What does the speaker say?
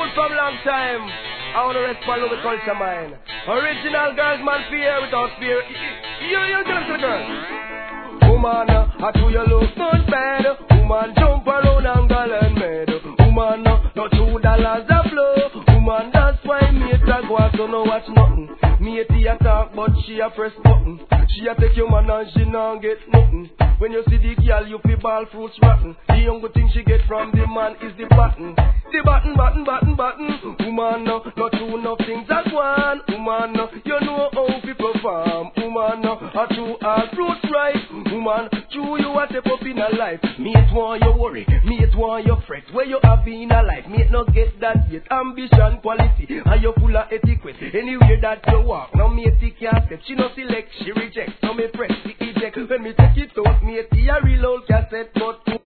out from long time. I want to respond to the culture, man. Original girls, man, fear without fear. You tell us the girl. Woman, I do you look good bad. Woman, jump around and girl and mad. Woman, no $2 a flow. Woman, that's why me a go out to no watch nothing. Me a talk, but she a press button. She a take your man and she not get nothing. When you see the girl, you feel ball fruits rotten. The only thing she get from the man is the button. The button. Woman, no two no things at one. Woman, you know how to perform. Woman, a two all fruits right. Woman, true you a step up in a life. Mate want you worry, mate want you fret. Where you have been a life, mate not get that yet. Ambition, quality, and you full of etiquette. Anywhere that you walk, no mate can't step. She no select, she reject. So me press the eject. When me take it out, mate, a real old cassette, but